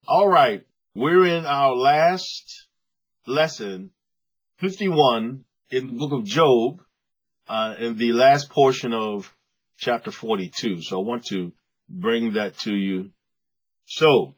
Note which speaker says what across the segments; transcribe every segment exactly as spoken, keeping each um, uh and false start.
Speaker 1: All right. We're in our last lesson, fifty-one, in the book of Job, uh, in the last portion of chapter forty-two. So I want to bring that to you. So,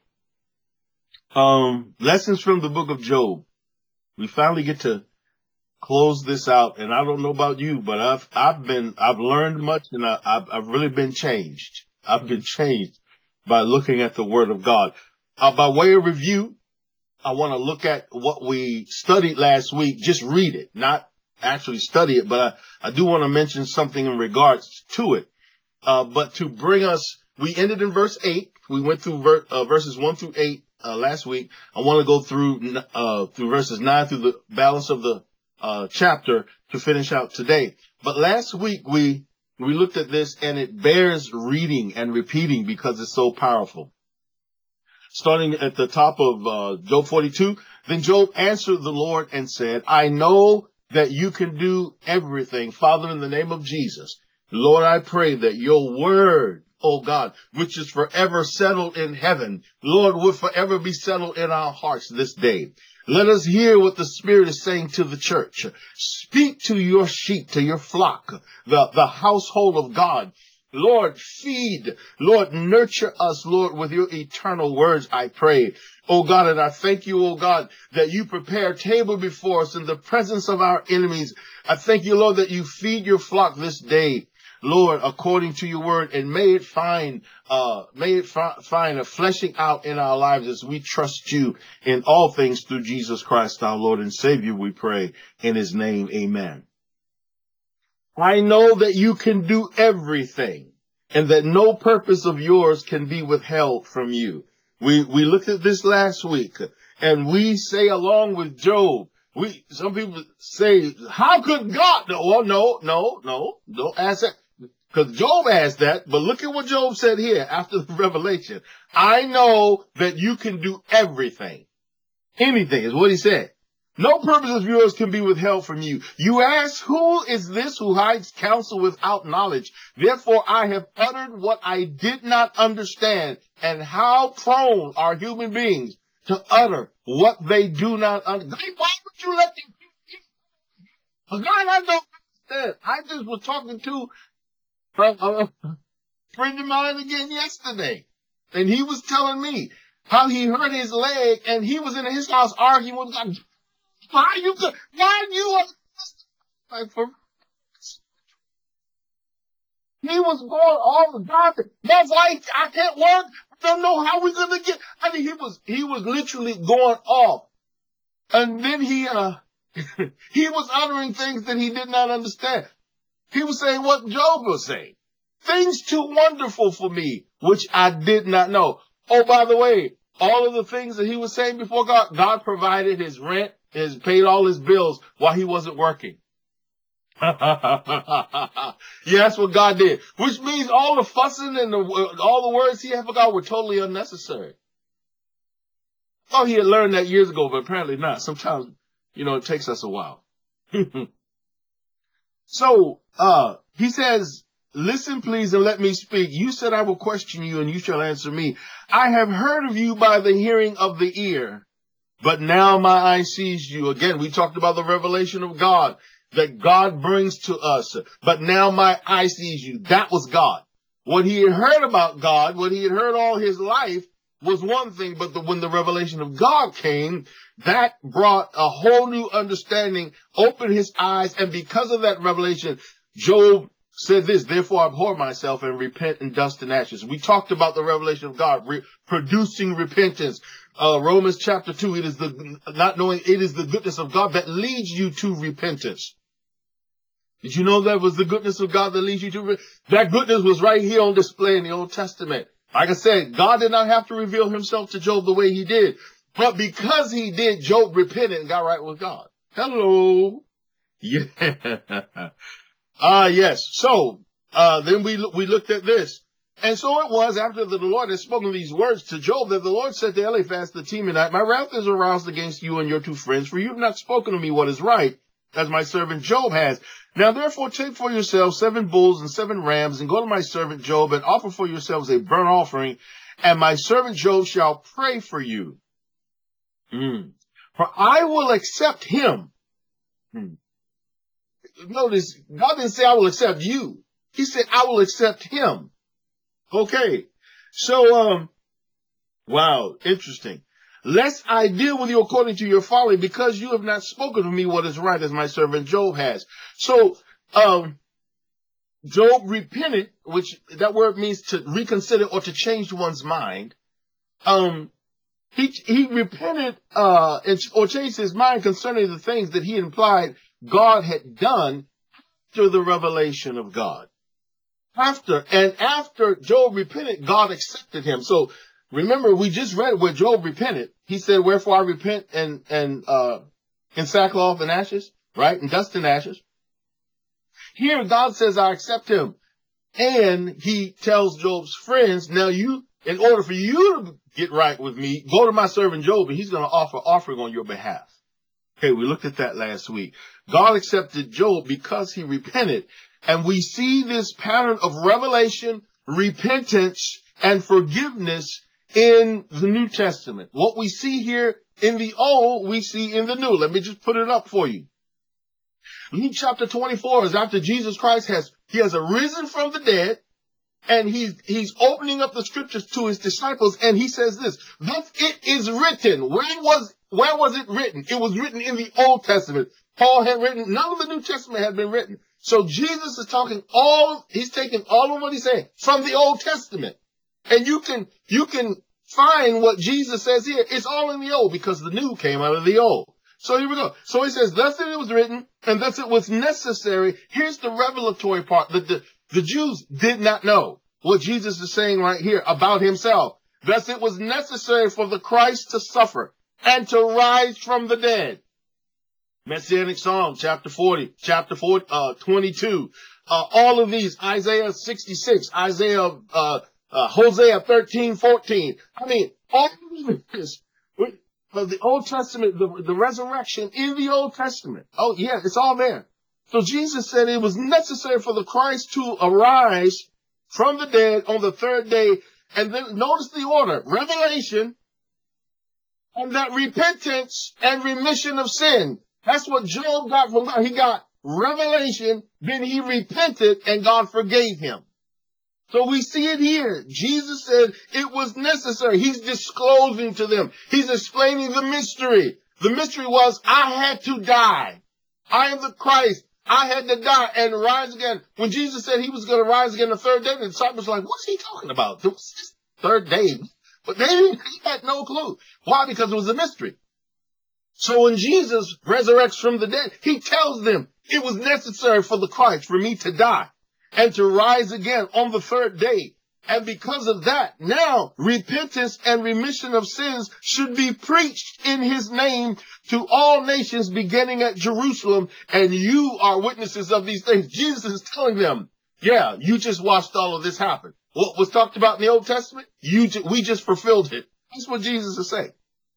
Speaker 1: um, lessons from the book of Job. We finally get to close this out. And I don't know about you, but I've, I've been, I've learned much, and I, I've, I've really been changed. I've been changed by looking at the word of God. Uh, by way of review, I want to look at what we studied last week. Just read it, not actually study it, but I, I do want to mention something in regards to it. Uh, but to bring us, we ended in verse eight. We went through ver, uh, verses one through eight uh, last week. I want to go through uh, through verses nine through the balance of the uh, chapter to finish out today. But last week we we looked at this, and it bears reading and repeating because it's so powerful. Starting at the top of uh, Job forty-two, then Job answered the Lord and said, I know that you can do everything. Father, in the name of Jesus, Lord, I pray that your word, oh God, which is forever settled in heaven, Lord, will forever be settled in our hearts this day. Let us hear what the Spirit is saying to the church. Speak to your sheep, to your flock, the, the household of God. Lord, feed, Lord, nurture us, Lord, with your eternal words, I pray. Oh God, and I thank you, oh God, that you prepare a table before us in the presence of our enemies. I thank you, Lord, that you feed your flock this day, Lord, according to your word, and may it find, uh, may it fi- find a fleshing out in our lives as we trust you in all things through Jesus Christ, our Lord and Savior, we pray in his name. Amen. I know that you can do everything, and that no purpose of yours can be withheld from you. We, we looked at this last week, and we say along with Job, we, some people say, how could God? No, well, no, no, no, don't ask that. Because Job asked that, but look at what Job said here after the revelation. I know that you can do everything. Anything is what he said. No purpose of yours can be withheld from you. You ask, who is this who hides counsel without knowledge? Therefore, I have uttered what I did not understand. And how prone are human beings to utter what they do not understand? Why would you let them? God, I don't understand. I just was talking to a friend of mine again yesterday, and he was telling me how he hurt his leg, and he was in his house arguing with God. Why you could, why you like for he was going all the time. That's why I can't work. I don't know how we're gonna get. I mean, he was he was literally going off, and then he uh he was uttering things that he did not understand. He was saying what Job was saying, things too wonderful for me, which I did not know. Oh, by the way, all of the things that he was saying before God, God provided his rent, has paid all his bills while he wasn't working. Yeah, that's what God did. Which means all the fussing and the, all the words he had for God were totally unnecessary. I thought he had learned that years ago, but apparently not. Sometimes, you know, it takes us a while. So, uh, he says, listen, please, and let me speak. You said I will question you, and you shall answer me. I have heard of you by the hearing of the ear, but now my eye sees you. Again, we talked about the revelation of God that God brings to us. But now my eye sees you. That was God. What he had heard about God, what he had heard all his life was one thing, but the, when the revelation of God came, that brought a whole new understanding, opened his eyes, and because of that revelation, Job said this, therefore I abhor myself and repent in dust and ashes. We talked about the revelation of God, re- producing repentance. Uh, Romans chapter two, it is the, not knowing, it is the goodness of God that leads you to repentance. Did you know that was the goodness of God that leads you to repentance? That goodness was right here on display in the Old Testament. Like I said, God did not have to reveal himself to Job the way he did. But because he did, Job repented and got right with God. Hello. Yeah. Ah, uh, yes. So, uh, then we, we looked at this. And so it was after the Lord had spoken these words to Job that the Lord said to Eliphaz the Temanite, my wrath is aroused against you and your two friends, for you have not spoken to me what is right, as my servant Job has. Now therefore take for yourselves seven bulls and seven rams, and go to my servant Job, and offer for yourselves a burnt offering, and my servant Job shall pray for you. Mm. For I will accept him. Mm. Notice, God didn't say I will accept you. He said I will accept him. Okay. So, um, wow, interesting. Lest I deal with you according to your folly, because you have not spoken to me what is right, as my servant Job has. So, um, Job repented, which that word means to reconsider or to change one's mind. Um, he, he repented, uh, or changed his mind concerning the things that he implied God had done after the revelation of God. After, and after Job repented, God accepted him. So, remember, we just read where Job repented. He said, wherefore I repent and, and, uh, in sackcloth and ashes, right? In dust and ashes. Here, God says, I accept him. And he tells Job's friends, now you, in order for you to get right with me, go to my servant Job and he's going to offer offering on your behalf. Okay, we looked at that last week. God accepted Job because he repented. And we see this pattern of revelation, repentance, and forgiveness in the New Testament. What we see here in the Old, we see in the New. Let me just put it up for you. Luke chapter twenty-four is after Jesus Christ has, he has arisen from the dead, and he's, he's opening up the scriptures to his disciples, and he says this, thus it is written. Where was, where was it written? It was written in the Old Testament. Paul had written, none of the New Testament had been written. So Jesus is talking all, he's taking all of what he's saying from the Old Testament. And you can, you can find what Jesus says here. It's all in the Old because the New came out of the Old. So here we go. So he says, thus it was written, and thus it was necessary. Here's the revelatory part that the, the Jews did not know what Jesus is saying right here about himself. Thus it was necessary for the Christ to suffer and to rise from the dead. Messianic Psalm, chapter forty, chapter forty, uh, twenty-two. Uh, all of these, Isaiah sixty-six, Isaiah, uh, uh, Hosea thirteen, fourteen. I mean, all of this. But the Old Testament, the, the resurrection in the Old Testament. Oh, yeah, it's all there. So Jesus said it was necessary for the Christ to arise from the dead on the third day. And then notice the order, revelation, and that repentance and remission of sin. That's what Job got from God. He got revelation, then he repented, and God forgave him. So we see it here. Jesus said it was necessary. He's disclosing to them. He's explaining the mystery. The mystery was, I had to die. I am the Christ. I had to die and rise again. When Jesus said he was going to rise again the third day, the disciples were like, what's he talking about? This third day. But they didn't, he had no clue. Why? Because it was a mystery. So when Jesus resurrects from the dead, he tells them it was necessary for the Christ, for me to die and to rise again on the third day. And because of that, now repentance and remission of sins should be preached in his name to all nations beginning at Jerusalem. And you are witnesses of these things. Jesus is telling them, yeah, you just watched all of this happen. What was talked about in the Old Testament, you ju- we just fulfilled it. That's what Jesus is saying.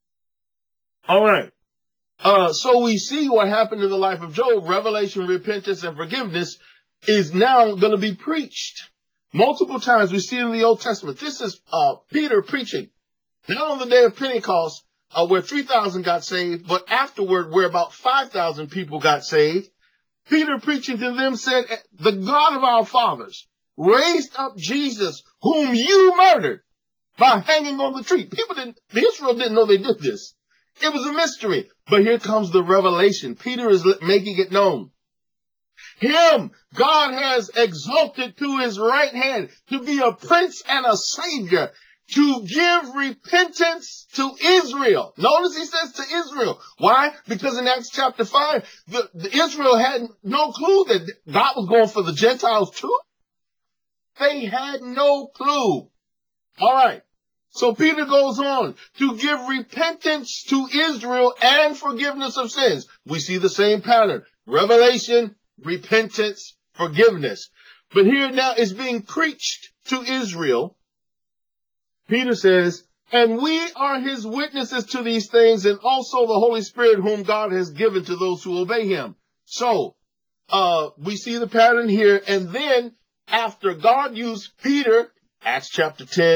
Speaker 1: All right. Uh, so we see what happened in the life of Job. Revelation, repentance, and forgiveness is now going to be preached. Multiple times we see it in the Old Testament. This is uh, Peter preaching, not on the day of Pentecost, uh, where three thousand got saved, but afterward, where about five thousand people got saved. Peter preaching to them said, the God of our fathers raised up Jesus, whom you murdered by hanging on the tree. People didn't, the Israel didn't know they did this. It was a mystery. But here comes the revelation. Peter is making it known. Him, God has exalted to his right hand to be a prince and a savior, to give repentance to Israel. Notice he says to Israel. Why? Because in Acts chapter five, the, the Israel had no clue that God was going for the Gentiles too. They had no clue. All right. So Peter goes on to give repentance to Israel and forgiveness of sins. We see the same pattern. Revelation, repentance, forgiveness. But here now is being preached to Israel. Peter says, and we are his witnesses to these things, and also the Holy Spirit whom God has given to those who obey him. So, uh, we see the pattern here. And then after God used Peter, Acts chapter ten,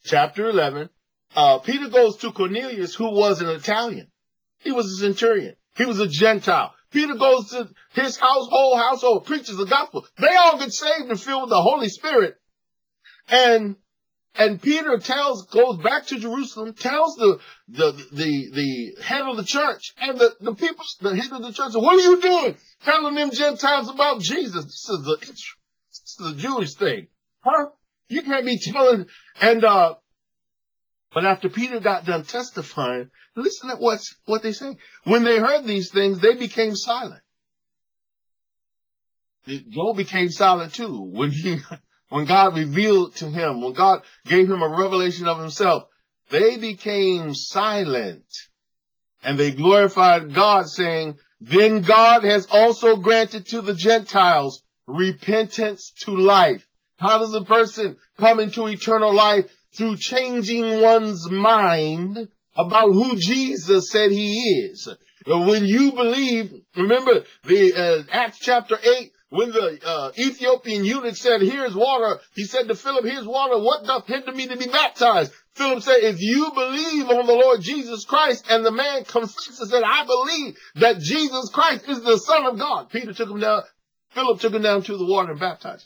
Speaker 1: chapter eleven, uh, Peter goes to Cornelius, who was an Italian. He was a centurion. He was a Gentile. Peter goes to his household, household, preaches the gospel. They all get saved and filled with the Holy Spirit. And, and Peter tells, goes back to Jerusalem, tells the, the, the, the head of the church and the, the people, the head of the church, what are you doing? Telling them Gentiles about Jesus. This is the, this is the Jewish thing. Huh? You can't be telling, and, uh, but after Peter got done testifying, listen to what's, what they say. When they heard these things, they became silent. Job became silent too. When he, when God revealed to him, when God gave him a revelation of himself, they became silent. And they glorified God, saying, then God has also granted to the Gentiles repentance to life. How does a person come into eternal life? Through changing one's mind about who Jesus said he is. When you believe, remember the uh, Acts chapter eight, when the uh, Ethiopian eunuch said, here's water, he said to Philip, here's water, what doth hinder me to be baptized? Philip said, if you believe on the Lord Jesus Christ, and the man confessed and said, I believe that Jesus Christ is the Son of God. Peter took him down, Philip took him down to the water and baptized.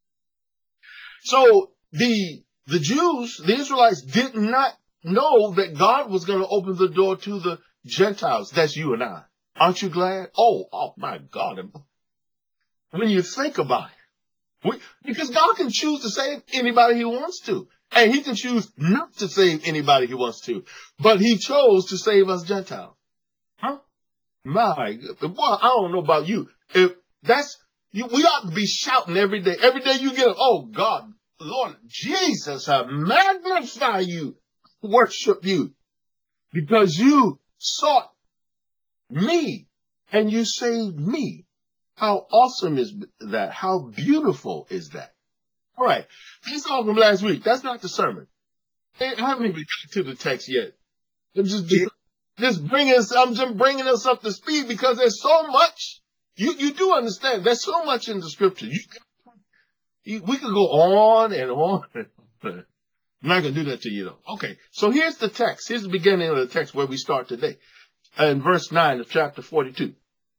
Speaker 1: So the The Jews, the Israelites, did not know that God was going to open the door to the Gentiles. That's you and I. Aren't you glad? Oh, oh my God. When you think about it, we, because God can choose to save anybody he wants to. And he can choose not to save anybody he wants to. But he chose to save us Gentiles. Huh? My, boy, I don't know about you. If that's, you, we ought to be shouting every day. Every day you get, oh God, Lord Jesus, I magnify you, worship you, because you sought me and you saved me. How awesome is that? How beautiful is that? All right, that's all from last week. That's not the sermon. I haven't even got to the text yet. I'm just, just, just bringing us, I'm just bringing us up to speed because there's so much. You, you do understand. There's so much in the scripture. You We could go on and on. I'm not going to do that to you, though. Okay, so here's the text. Here's the beginning of the text where we start today. In verse nine of chapter forty-two.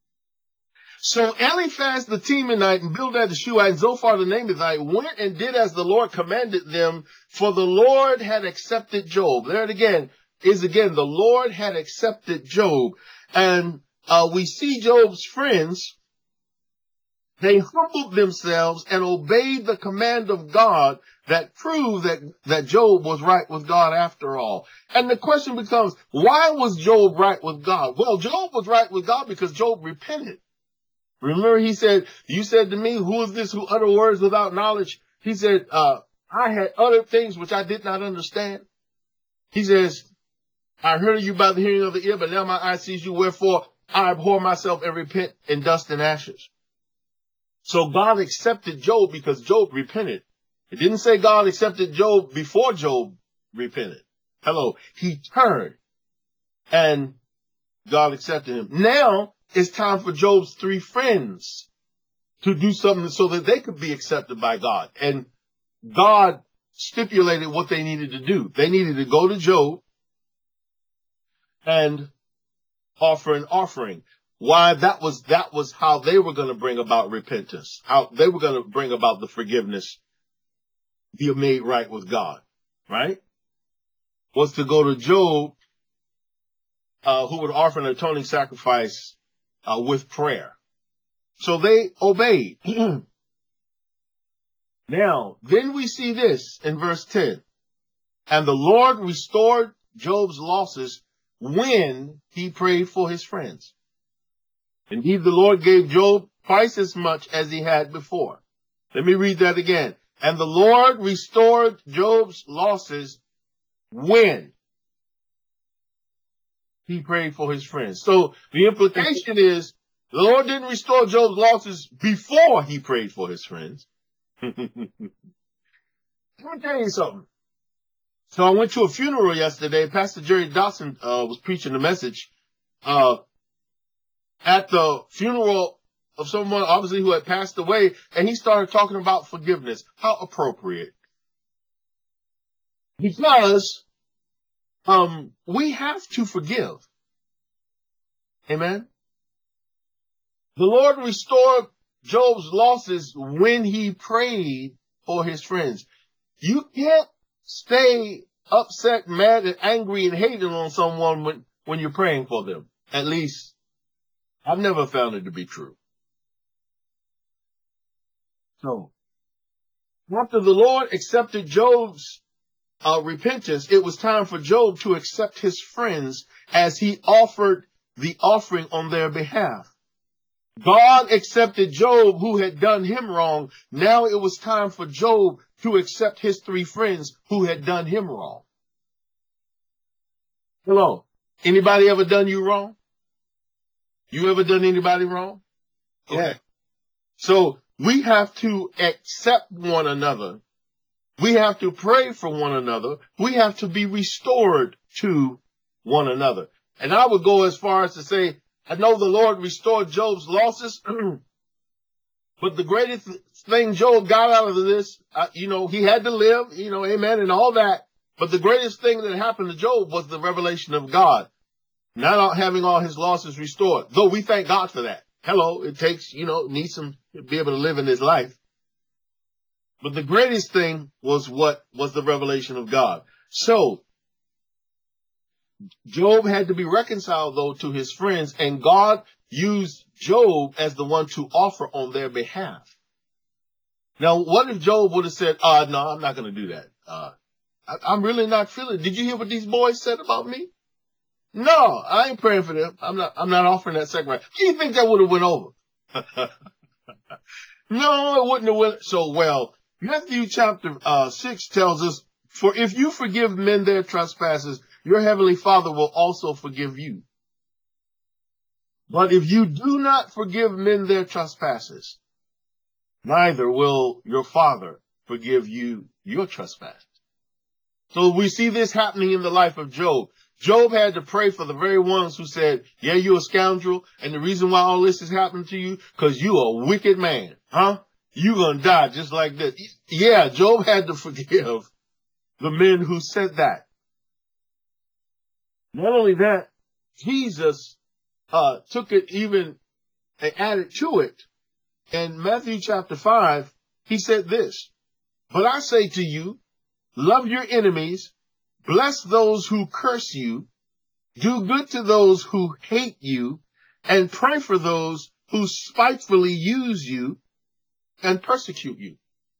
Speaker 1: So Eliphaz the Temanite and Bildad the Shuhite and Zophar the Naamathite went and did as the Lord commanded them, for the Lord had accepted Job. There it again is again, the Lord had accepted Job. And uh, we see Job's friends. They humbled themselves and obeyed the command of God that proved that, that Job was right with God after all. And the question becomes, why was Job right with God? Well, Job was right with God because Job repented. Remember, he said, you said to me, who is this who utter words without knowledge? He said, uh, I had uttered things which I did not understand. He says, I heard of you by the hearing of the ear, but now my eye sees you. Wherefore I abhor myself and repent in dust and ashes. So God accepted Job because Job repented. It didn't say God accepted Job before Job repented. Hello. He turned and God accepted him. Now it's time for Job's three friends to do something so that they could be accepted by God. And God stipulated what they needed to do. They needed to go to Job and offer an offering. Why? That was, that was how they were going to bring about repentance. How they were going to bring about the forgiveness, be made right with God, right? Was to go to Job, uh, who would offer an atoning sacrifice, uh, with prayer. So they obeyed. Now, then we see this in verse ten. And the Lord restored Job's losses when he prayed for his friends. Indeed, the Lord gave Job twice as much as he had before. Let me read that again. And the Lord restored Job's losses when he prayed for his friends. So the implication is the Lord didn't restore Job's losses before he prayed for his friends. Let me tell you something. So I went to a funeral yesterday. Pastor Jerry Dawson uh, was preaching a message uh, at the funeral of someone obviously who had passed away, and he started talking about forgiveness. How appropriate. Because um, we have to forgive. Amen. The Lord restored Job's losses when he prayed for his friends. You can't stay upset, mad, and angry and hating on someone when, when you're praying for them. At least, I've never found it to be true. So, after the Lord accepted Job's uh, repentance, it was time for Job to accept his friends as he offered the offering on their behalf. God accepted Job, who had done him wrong. Now it was time for Job to accept his three friends who had done him wrong. Hello. Anybody ever done you wrong? You ever done anybody wrong? Okay. Yeah. So we have to accept one another. We have to pray for one another. We have to be restored to one another. And I would go as far as to say, I know the Lord restored Job's losses, but the greatest thing Job got out of this, uh, you know, he had to live, you know, amen, and all that. But the greatest thing that happened to Job was the revelation of God, not having all his losses restored. Though we thank God for that. Hello, it takes, you know, needs him to be able to live in his life. But the greatest thing was what was the revelation of God. So, Job had to be reconciled, though, to his friends, and God used Job as the one to offer on their behalf. Now, what if Job would have said, uh, no, I'm not going to do that. Uh, I, I'm really not feeling it. Did you hear what these boys said about me? No, I ain't praying for them. I'm not, I'm not offering that sacrifice. Do you think that would have went over? No, it wouldn't have went so well. Matthew chapter uh, six tells us, for if you forgive men their trespasses, your heavenly Father will also forgive you. But if you do not forgive men their trespasses, neither will your Father forgive you your trespasses. So we see this happening in the life of Job. Job had to pray for the very ones who said, yeah, you're a scoundrel, and the reason why all this is happening to you, because you're a wicked man, huh? You're going to die just like this. Yeah, Job had to forgive the men who said that. Not only that, Jesus uh, took it even and added to it. In Matthew chapter five, he said this, but I say to you, love your enemies, bless those who curse you, do good to those who hate you, and pray for those who spitefully use you and persecute you.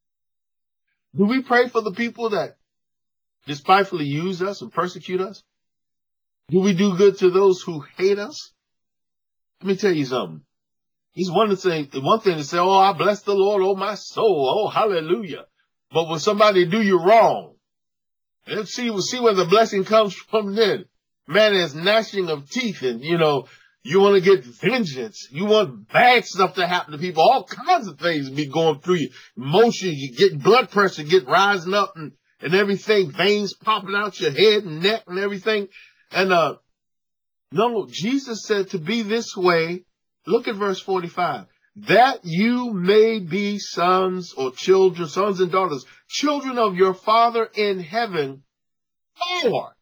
Speaker 1: Do we pray for the people that despitefully use us and persecute us? Do we do good to those who hate us? Let me tell you something. He's one to say, one thing to say, oh, I bless the Lord, oh, my soul, oh, hallelujah. But when somebody do you wrong, let's see, see where the blessing comes from then. Man, there's gnashing of teeth, and, you know, you want to get vengeance. You want bad stuff to happen to people. All kinds of things be going through you. Emotion, you get blood pressure, get rising up and, and everything, veins popping out your head and neck and everything. And, uh, no, Jesus said to be this way. Look at verse forty-five. That you may be sons or children, sons and daughters, children of your Father in heaven. For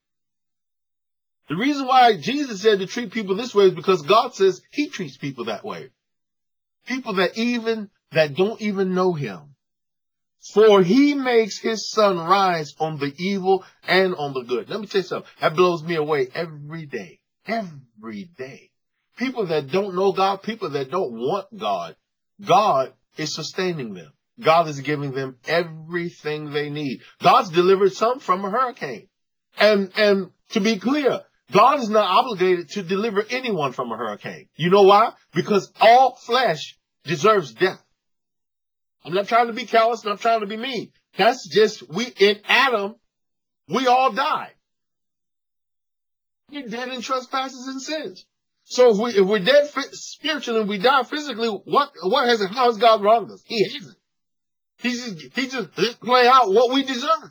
Speaker 1: the reason why Jesus said to treat people this way is because God says he treats people that way. People that even, that don't even know him. For he makes his sun rise on the evil and on the good. Let me tell you something. That blows me away every day. Every day. People that don't know God, people that don't want God, God is sustaining them. God is giving them everything they need. God's delivered some from a hurricane. And, and to be clear, God is not obligated to deliver anyone from a hurricane. You know why? Because all flesh deserves death. I'm not trying to be callous, not trying to be mean. That's just, we, in Adam, we all died. We're dead in trespasses and sins. So if, we, if we're dead spiritually and we die physically, what, what has, how has God wronged us? He hasn't. He's just, he just let play out what we deserve.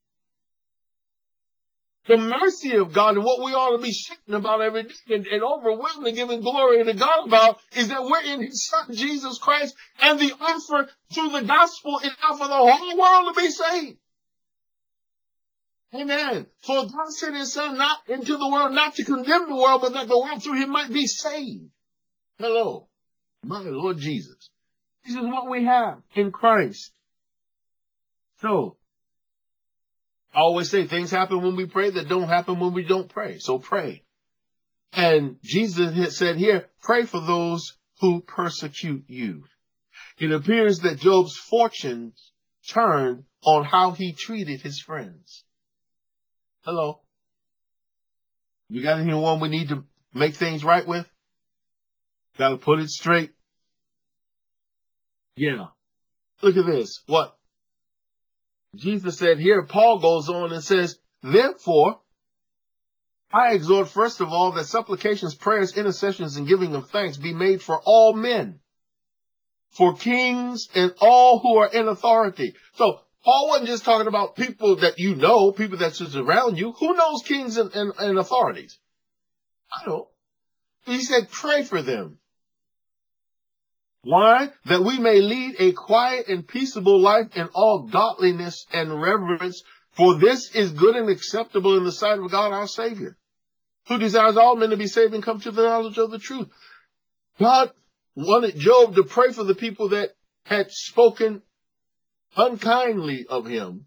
Speaker 1: The mercy of God and what we ought to be shouting about every day and, and overwhelmingly giving glory to God about is that we're in his son, Jesus Christ, and the offer through the gospel is now for the whole world to be saved. Amen. For God sent his son not into the world, not to condemn the world, but that the world through him might be saved. Hello. My Lord Jesus. This is what we have in Christ. So, I always say things happen when we pray that don't happen when we don't pray. So pray. And Jesus had said here, pray for those who persecute you. It appears that Job's fortunes turned on how he treated his friends. Hello. You got anyone we need to make things right with? Got to put it straight. Yeah. Look at this. What? Jesus said here, Paul goes on and says, therefore, I exhort first of all that supplications, prayers, intercessions, and giving of thanks be made for all men, for kings and all who are in authority. So Paul wasn't just talking about people that you know, people that's just around you. Who knows kings and, and, and authorities? I don't. He said, pray for them. Why? That we may lead a quiet and peaceable life in all godliness and reverence, for this is good and acceptable in the sight of God our Savior, who desires all men to be saved and come to the knowledge of the truth. God wanted Job to pray for the people that had spoken unkindly of him.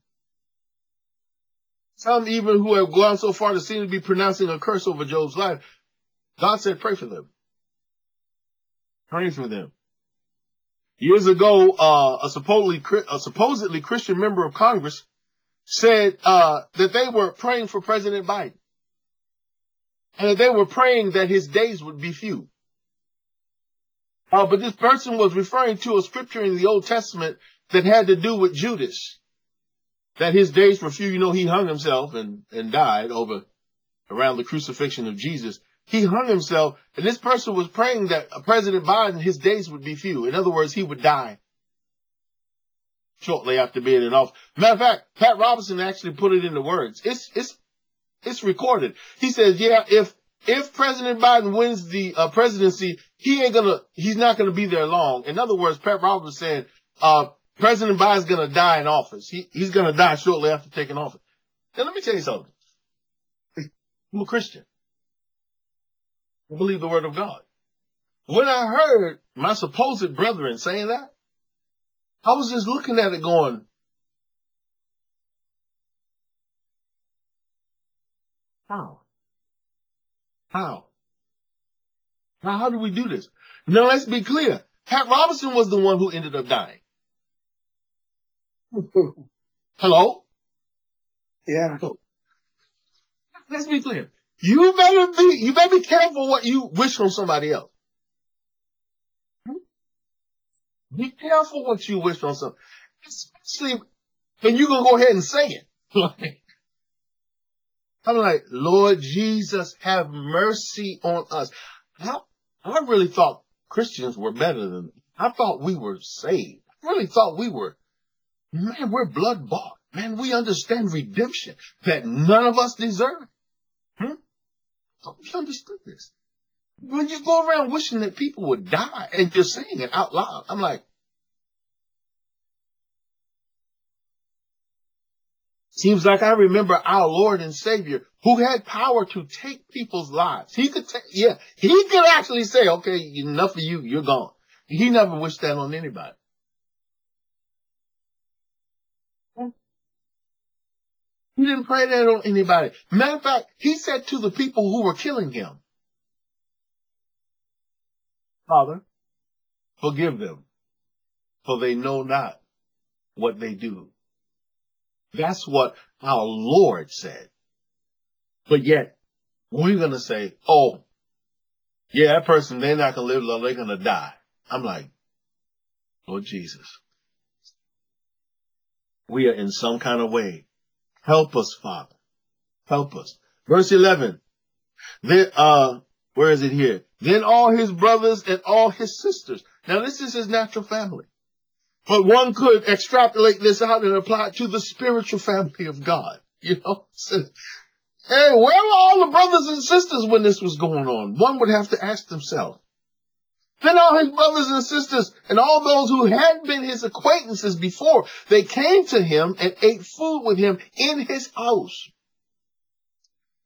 Speaker 1: Some even who have gone so far to seem to be pronouncing a curse over Job's life. God said, pray for them. Pray for them. Years ago, uh, a supposedly, a supposedly Christian member of Congress said, uh, that they were praying for President Biden. And that they were praying that his days would be few. Uh, but this person was referring to a scripture in the Old Testament that had to do with Judas. That his days were few. You know, he hung himself and, and died over around the crucifixion of Jesus. He hung himself, and this person was praying that President Biden, his days would be few. In other words, he would die shortly after being in office. Matter of fact, Pat Robertson actually put it into words. It's, it's, it's recorded. He says, yeah, if, if President Biden wins the uh, presidency, he ain't gonna, he's not gonna be there long. In other words, Pat Robertson said, uh, President Biden's gonna die in office. He, he's gonna die shortly after taking office. Now, let me tell you something. I'm a Christian. I believe the word of God. When I heard my supposed brethren saying that, I was just looking at it going, how? How? Now, how do we do this? Now, let's be clear. Pat Robertson was the one who ended up dying. Hello?
Speaker 2: Yeah.
Speaker 1: Let's be clear. You better be, you better be careful what you wish on somebody else. Be careful what you wish on somebody, especially when you're going to go ahead and say it. I'm like, Lord Jesus, have mercy on us. I, I really thought Christians were better than me. I thought we were saved. I really thought we were, man, we're blood bought. Man, we understand redemption that none of us deserve. Hmm? We understood this. When you go around wishing that people would die and you're saying it out loud, I'm like, seems like I remember our Lord and Savior who had power to take people's lives. He could take, yeah, he could actually say, okay, enough of you, you're gone. He never wished that on anybody. He didn't pray that on anybody. Matter of fact, he said to the people who were killing him, Father, forgive them, for they know not what they do. That's what our Lord said. But yet, we're going to say, oh, yeah, that person, they're not going to live long, they're going to die. I'm like, Lord Jesus, we are in some kind of way. Help us, Father. Help us. Verse eleven. Then, uh, where is it here? Then all his brothers and all his sisters. Now, this is his natural family. But one could extrapolate this out and apply it to the spiritual family of God. You know? So, hey, where were all the brothers and sisters when this was going on? One would have to ask themselves. Then all his brothers and sisters and all those who had been his acquaintances before, they came to him and ate food with him in his house.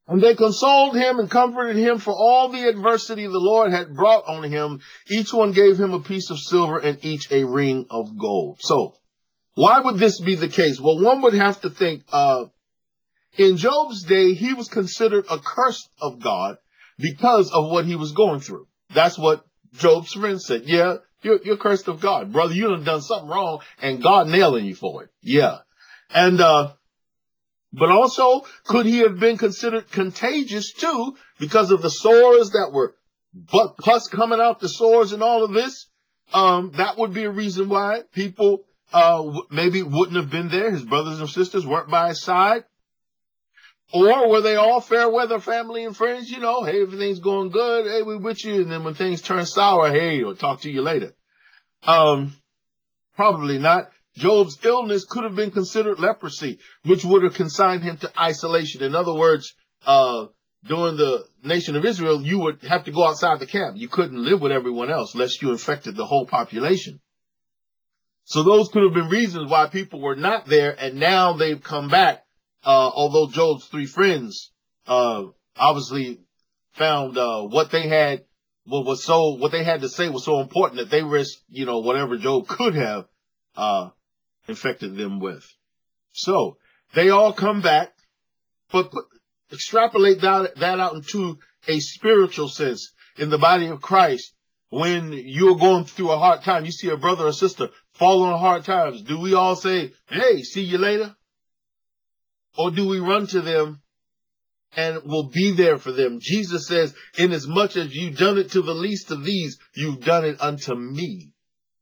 Speaker 1: And they consoled him and comforted him for all the adversity the Lord had brought on him. Each one gave him a piece of silver and each a ring of gold. So why would this be the case? Well, one would have to think, uh, in Job's day, he was considered accursed of God because of what he was going through. That's what Job's friends said. Yeah, you're, you're cursed of God. Brother, you done done something wrong and God nailing you for it. Yeah. And, uh, but also, could he have been considered contagious too because of the sores that were but pus coming out the sores and all of this? Um, that would be a reason why people, uh, w- maybe wouldn't have been there. His brothers and sisters weren't by his side. Or were they all fair weather family and friends? You know, hey, everything's going good. Hey, we're with you. And then when things turn sour, hey, we'll talk to you later. Um, probably not. Job's illness could have been considered leprosy, which would have consigned him to isolation. In other words, uh, during the nation of Israel, you would have to go outside the camp. You couldn't live with everyone else lest you infected the whole population. So those could have been reasons why people were not there, and now they've come back. Uh, although Job's three friends, uh, obviously found, uh, what they had, what was so, what they had to say was so important that they risked, you know, whatever Job could have, uh, infected them with. So they all come back, but put, extrapolate that, that out into a spiritual sense in the body of Christ. When you're going through a hard time, you see a brother or sister fall on hard times. Do we all say, hey, see you later? Or do we run to them and will be there for them? Jesus says, inasmuch as you've done it to the least of these, you've done it unto me.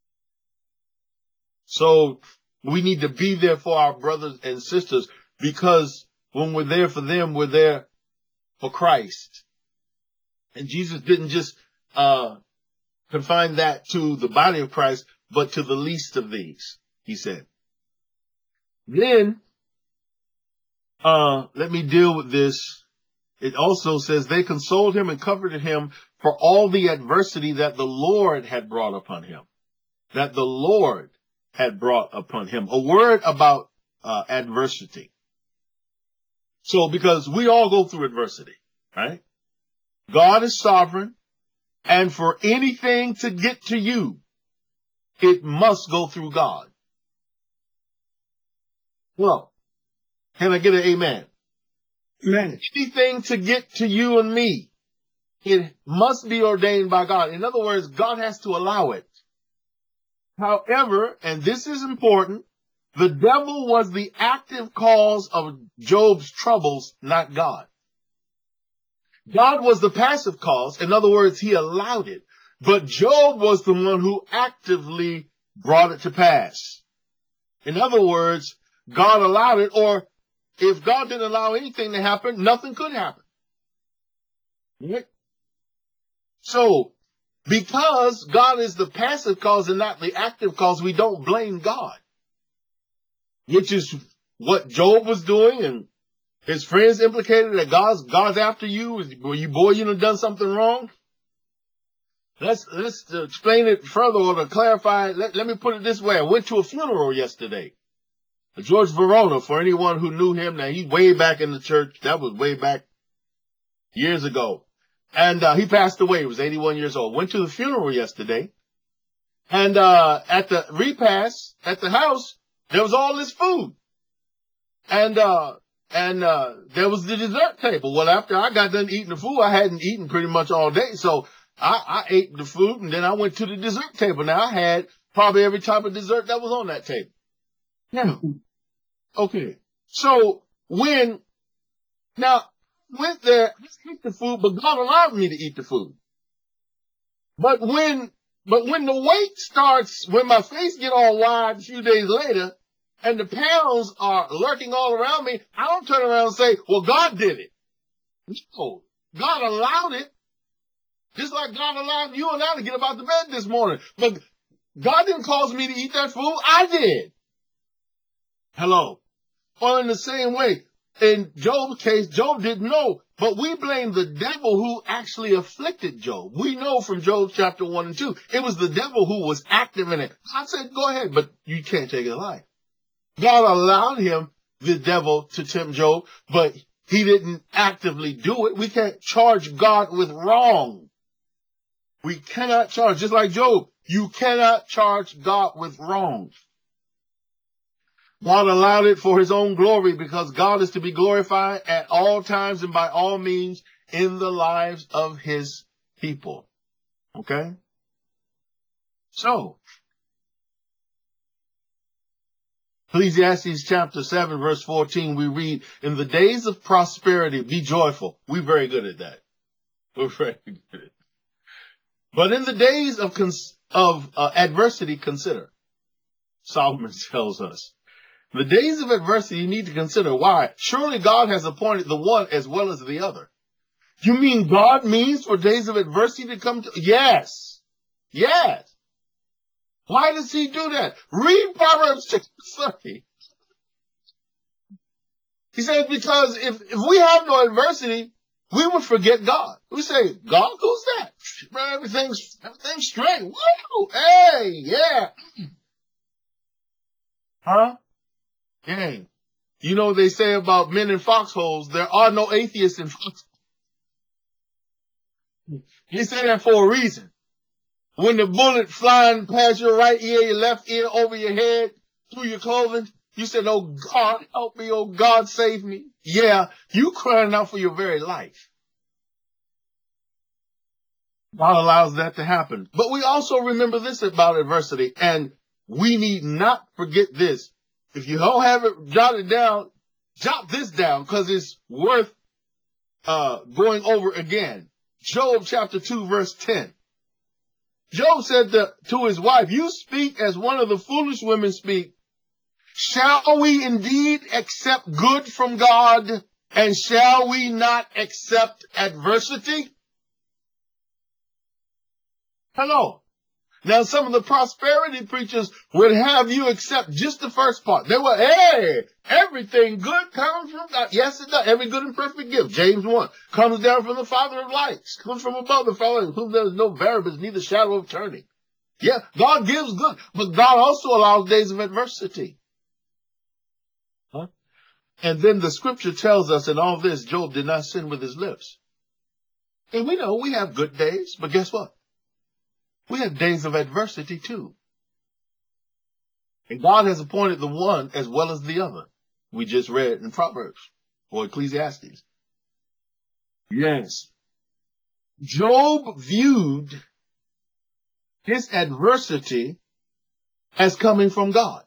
Speaker 1: So we need to be there for our brothers and sisters, because when we're there for them, we're there for Christ. And Jesus didn't just uh confine that to the body of Christ, but to the least of these, he said. Then, uh, let me deal with this. It also says they consoled him and comforted him for all the adversity that the Lord had brought upon him. That the Lord had brought upon him. A word about uh, adversity. So, because we all go through adversity, right? God is sovereign, and for anything to get to you, it must go through God. Well, can I get an amen?
Speaker 2: Amen.
Speaker 1: Anything to get to you and me, it must be ordained by God. In other words, God has to allow it. However, and this is important, the devil was the active cause of Job's troubles, not God. God was the passive cause. In other words, he allowed it. But Job was the one who actively brought it to pass. In other words, God allowed it, or if God didn't allow anything to happen, nothing could happen. Right? So, because God is the passive cause and not the active cause, we don't blame God. Which is what Job was doing, and his friends implicated that God's, God's after you. Were you, boy, you done done something wrong? Let's, let's explain it further or to clarify. Let, let me put it this way. I went to a funeral yesterday. George Verona, for anyone who knew him, now he's way back in the church. That was way back years ago. And, uh, he passed away. He was eighty-one years old. Went to the funeral yesterday. And, uh, at the repast at the house, there was all this food. And, uh, and, uh, there was the dessert table. Well, after I got done eating the food, I hadn't eaten pretty much all day. So I, I ate the food, and then I went to the dessert table. Now I had probably every type of dessert that was on that table. Yeah. Okay. So when, now, went there, I ate the food, but God allowed me to eat the food. But when, but when the weight starts, when my face get all wide a few days later, and the pounds are lurking all around me, I don't turn around and say, well, God did it. No. God allowed it. Just like God allowed you and I to get up out the bed this morning. But God didn't cause me to eat that food. I did. Hello. Well, in the same way, in Job's case, Job didn't know, but we blame the devil who actually afflicted Job. We know from Job chapter one and two, it was the devil who was active in it. I said, go ahead, but you can't take his life. God allowed him, the devil, to tempt Job, but he didn't actively do it. We can't charge God with wrong. We cannot charge, just like Job, you cannot charge God with wrong. God allowed it for his own glory because God is to be glorified at all times and by all means in the lives of his people. Okay? So, Ecclesiastes chapter seven verse fourteen, we read, in the days of prosperity, be joyful. We're very good at that. We're very good at it. But in the days of, cons- of uh, adversity, consider. Solomon tells us. The days of adversity you need to consider. Why? Surely God has appointed the one as well as the other. You mean God means for days of adversity to come to? Yes. Yes. Why does he do that? Read Proverbs six thirty. He says, because if, if we have no adversity, we would forget God. We say, God, who's that? Everything's, everything's straight. Woo! Hey, yeah. Huh? Hey. You know what they say about men in foxholes? There are no atheists in foxholes. He said that for a reason. When the bullet flying past your right ear, your left ear, over your head, through your clothing, you said, oh God, help me, oh God, save me. Yeah, you crying out for your very life. God allows that to happen. But we also remember this about adversity, and we need not forget this. If you don't have it jotted down, jot this down, because it's worth uh, going over again. Job chapter two, verse ten. Job said to, to his wife, you speak as one of the foolish women speak. Shall we indeed accept good from God, and shall we not accept adversity? Hello. Now, some of the prosperity preachers would have you accept just the first part. They were, hey, everything good comes from God. Yes, it does. Every good and perfect gift, James one, comes down from the Father of lights, comes from above the Father, in whom there is no variance, neither shadow of turning. Yeah, God gives good, but God also allows days of adversity. Huh? And then the scripture tells us in all this, Job did not sin with his lips. And we know we have good days, but guess what? We have days of adversity too. And God has appointed the one as well as the other. We just read in Proverbs or Ecclesiastes. Yes. Job viewed his adversity as coming from God.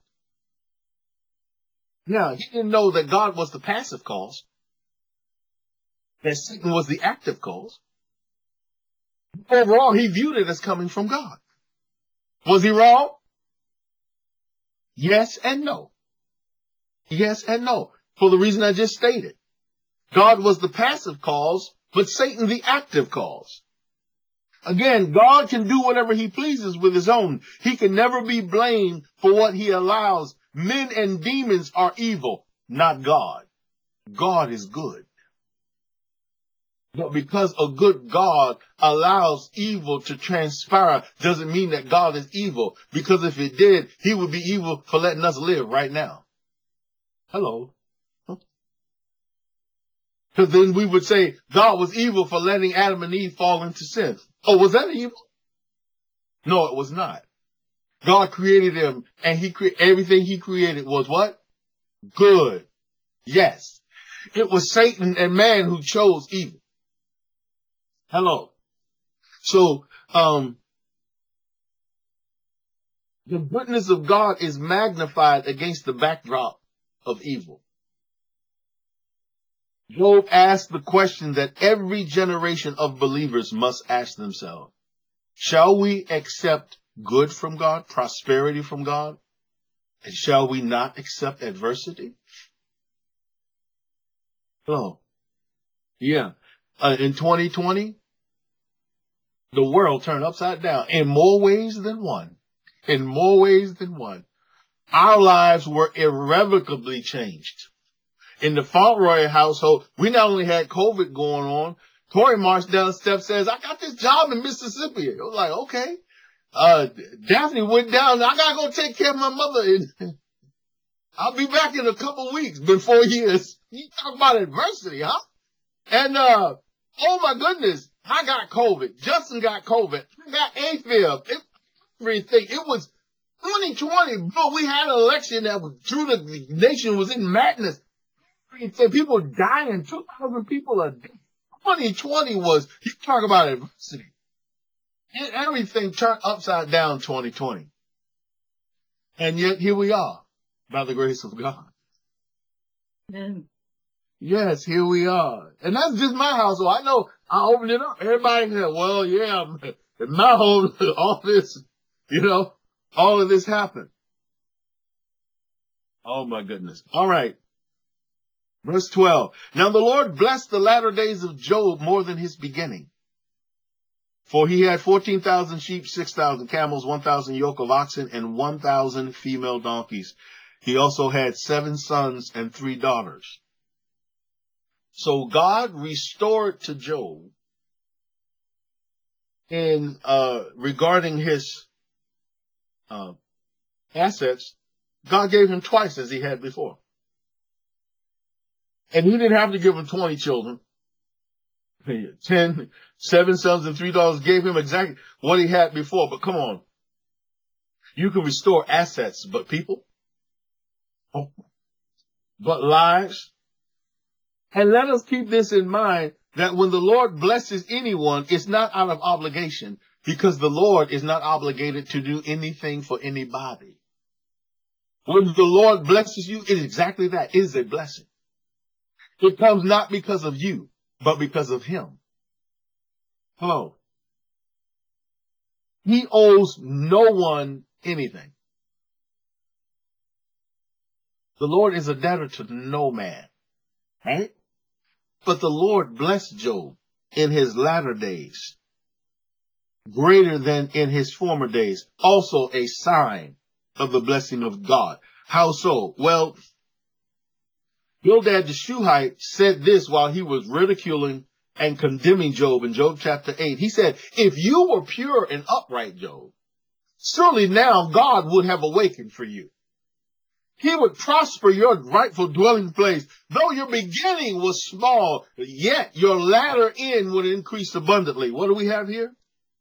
Speaker 1: Now, he didn't know that God was the passive cause, that Satan was the active cause. Overall, he viewed it as coming from God. Was he wrong? Yes and no. Yes and no. For the reason I just stated. God was the passive cause, but Satan the active cause. Again, God can do whatever he pleases with his own. He can never be blamed for what he allows. Men and demons are evil, not God. God is good. But because a good God allows evil to transpire doesn't mean that God is evil. Because if it did, he would be evil for letting us live right now. Hello. Because then we would say God was evil for letting Adam and Eve fall into sin. Oh, was that evil? No, it was not. God created them, and he cre- everything he created was what? Good. Yes. It was Satan and man who chose evil. Hello. So, um, the goodness of God is magnified against the backdrop of evil. Job asked the question that every generation of believers must ask themselves. Shall we accept good from God, prosperity from God? And shall we not accept adversity? Hello. Yeah. Uh, in twenty twenty, the world turned upside down in more ways than one. In more ways than one. Our lives were irrevocably changed. In the Fauntleroy household, we not only had COVID going on, Tori marched down the steps, says, I got this job in Mississippi. I was like, okay. Uh, Daphne went down, I gotta go take care of my mother. And I'll be back in a couple of weeks, been four years. You talk about adversity, huh? And, uh, oh my goodness, I got COVID. Justin got COVID. I got AFib. It, everything. It was twenty twenty, bro. We had an election that was true. The nation was in madness. People dying, two thousand people a day. twenty twenty was, you talk about adversity. And everything turned upside down twenty twenty. And yet here we are, by the grace of God. And yes, here we are. And that's just my household. I know I opened it up. Everybody said, well, yeah, in my home, all this, you know, all of this happened. Oh my goodness. All right. Verse twelve. Now the Lord blessed the latter days of Job more than his beginning. For he had fourteen thousand sheep, six thousand camels, one thousand yoke of oxen, and one thousand female donkeys. He also had seven sons and three daughters. So God restored to Job in, uh, regarding his, uh, assets. God gave him twice as he had before. And he didn't have to give him twenty children. Ten, seven sons and three daughters gave him exactly what he had before. But come on. You can restore assets, but people? Oh, but lives? And let us keep this in mind, that when the Lord blesses anyone, it's not out of obligation, because the Lord is not obligated to do anything for anybody. When the Lord blesses you, it is exactly that. It is a blessing. It comes not because of you, but because of him. Hello. He owes no one anything. The Lord is a debtor to no man. Right? But the Lord blessed Job in his latter days, greater than in his former days. Also a sign of the blessing of God. How so? Well, Bildad the Shuhite said this while he was ridiculing and condemning Job in Job chapter eight. He said, if you were pure and upright, Job, surely now God would have awakened for you. He would prosper your rightful dwelling place. Though your beginning was small, yet your latter end would increase abundantly. What do we have here?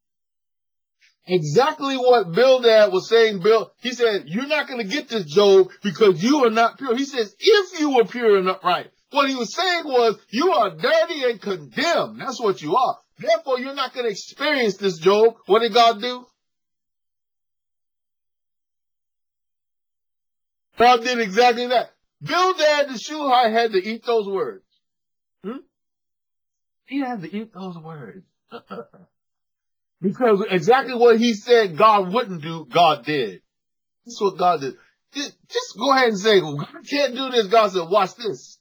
Speaker 1: Exactly what Bildad was saying. Bill, he said, you're not going to get this, Job, because you are not pure. He says, if you were pure and upright. What he was saying was, you are dirty and condemned. That's what you are. Therefore, you're not going to experience this, Job. What did God do? God did exactly that. Bildad the Shuhite had to eat those words. Hmm? He had to eat those words. Because exactly what he said God wouldn't do, God did. That's what God did. Just, just go ahead and say, well, God can't do this. God said, watch this.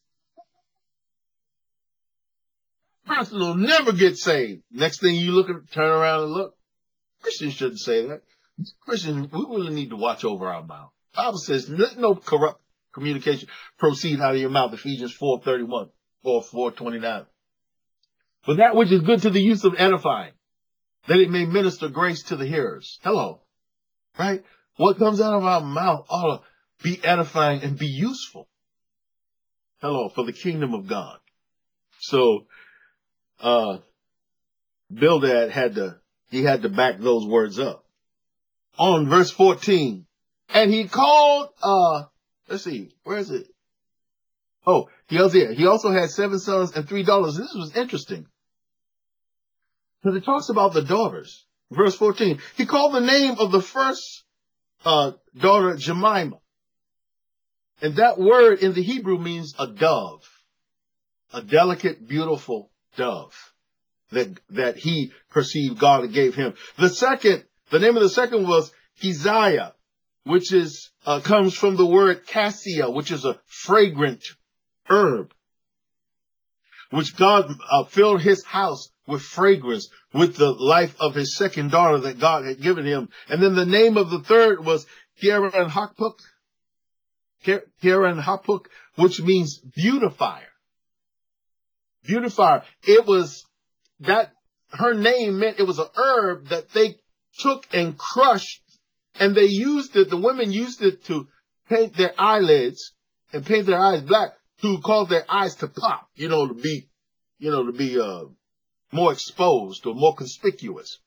Speaker 1: Person will never get saved. Next thing you look at, turn around and look. Christians shouldn't say that. Christians, we really need to watch over our mouth. The Bible says, let no corrupt communication proceed out of your mouth. Ephesians four thirty-one or four twenty-nine. But that which is good to the use of edifying, that it may minister grace to the hearers. Hello. Right? What comes out of our mouth ought to be edifying and be useful. Hello, for the kingdom of God. So, uh, Bildad had to, he had to back those words up. On verse fourteen. And he called, uh, let's see, where is it? Oh, he also, he also had seven sons and three daughters. This was interesting. Because it talks about the daughters. Verse fourteen. He called the name of the first uh, daughter Jemima. And that word in the Hebrew means a dove. A delicate, beautiful dove that, that he perceived God gave him. The second, the name of the second was Keziah, which is, uh, comes from the word cassia, which is a fragrant herb, which God uh, filled his house with fragrance with the life of his second daughter that God had given him. And then the name of the third was Keren Hapuk, Keren Hapuk, which means beautifier. Beautifier. It was that her name meant it was an herb that they took and crushed, and they used it, the women used it to paint their eyelids and paint their eyes black. to cause their eyes to pop, you know, to be, you know, to be, uh, more exposed or more conspicuous.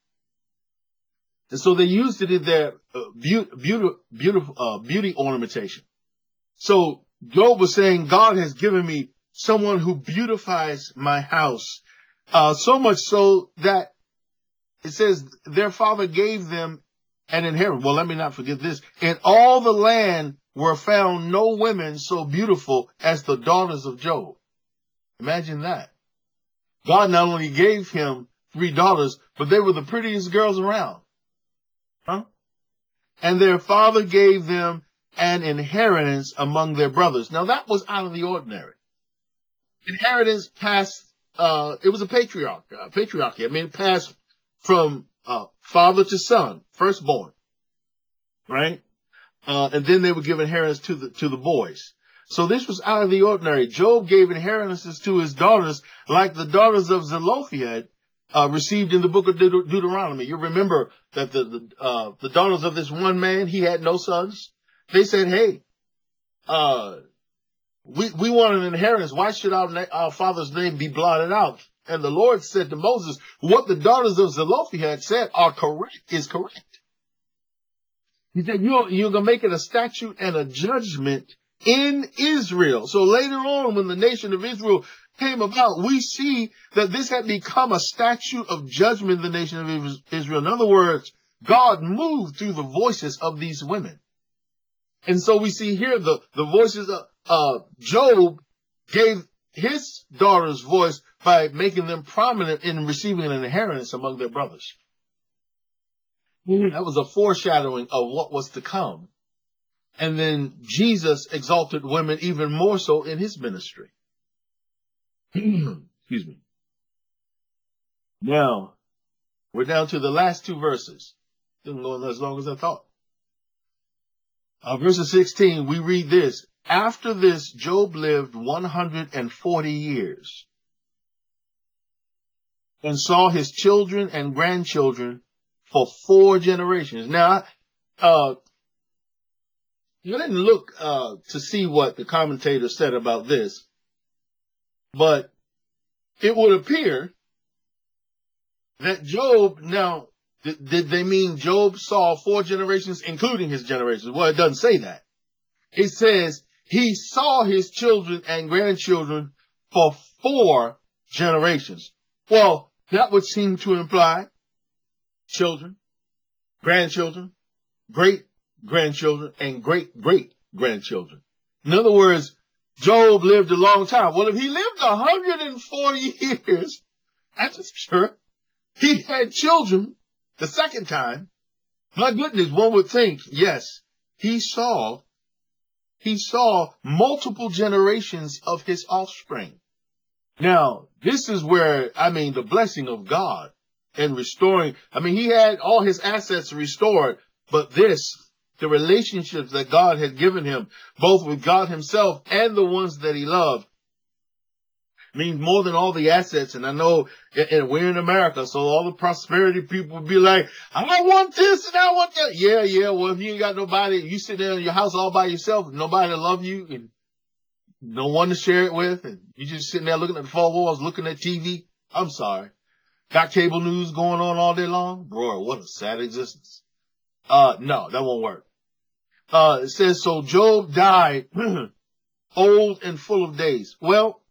Speaker 1: And so they used it in their uh, beauty, beauty, beautiful, uh, beauty ornamentation. So Job was saying, God has given me someone who beautifies my house, uh, so much so that it says their father gave them an inheritance. Well, let me not forget this. In all the land were found no women so beautiful as the daughters of Job. Imagine that. God not only gave him three daughters, but they were the prettiest girls around. Huh? And their father gave them an inheritance among their brothers. Now that was out of the ordinary. Inheritance passed, uh, it was a patriarch, uh, patriarchy. I mean, it passed from, uh, father to son, firstborn. Right? Uh, and then they would give inheritance to the, to the boys. So this was out of the ordinary. Job gave inheritances to his daughters like the daughters of Zelophehad, uh, received in the book of Deut- Deuteronomy. You remember that the, the, uh, the daughters of this one man, he had no sons. They said, hey, uh, we, we want an inheritance. Why should our, na- our father's name be blotted out? And the Lord said to Moses, what the daughters of Zelophehad said are correct, is correct. He said, you're, you're going to make it a statute and a judgment in Israel. So later on, when the nation of Israel came about, we see that this had become a statute of judgment in the nation of Israel. In other words, God moved through the voices of these women. And so we see here the, the voices of uh, Job gave his daughter's voice by making them prominent in receiving an inheritance among their brothers. That was a foreshadowing of what was to come. And then Jesus exalted women even more so in his ministry. Excuse me. Now, we're down to the last two verses. Didn't go as long as I thought. Uh, verse sixteen, we read this. After this, Job lived one hundred forty years and saw his children and grandchildren for four generations. Now, uh, you didn't look uh, to see what the commentator said about this, but it would appear that Job, now, th- did they mean Job saw four generations, including his generations? Well, it doesn't say that. It says he saw his children and grandchildren for four generations. Well, that would seem to imply children, grandchildren, great-grandchildren, and great-great-grandchildren. In other words, Job lived a long time. Well, if he lived one hundred forty years, that's sure he had children the second time. My goodness, one would think, yes, he saw, he saw multiple generations of his offspring. Now, this is where, I mean, the blessing of God in restoring, I mean, he had all his assets restored, but this, the relationships that God had given him, both with God himself and the ones that he loved, means more than all the assets. And I know, and we're in America, so all the prosperity people will be like, I want this and I want that. Yeah, yeah, well, if you ain't got nobody, you sit there in your house all by yourself, nobody to love you and no one to share it with, and you just sitting there looking at the four walls, looking at T V. I'm sorry. Got cable news going on all day long? Bro, what a sad existence. Uh, no, that won't work. Uh, it says, so Job died old and full of days. Well,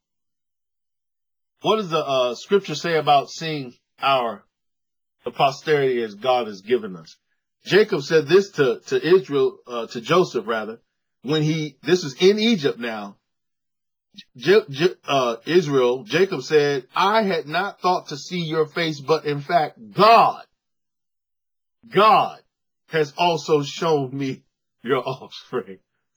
Speaker 1: what does the uh, scripture say about seeing our the posterity as God has given us? Jacob said this to, to Israel, uh, to Joseph rather, when he, this is in Egypt now. J- J- uh, Israel, Jacob said, I had not thought to see your face, but in fact, God, God has also shown me your offspring.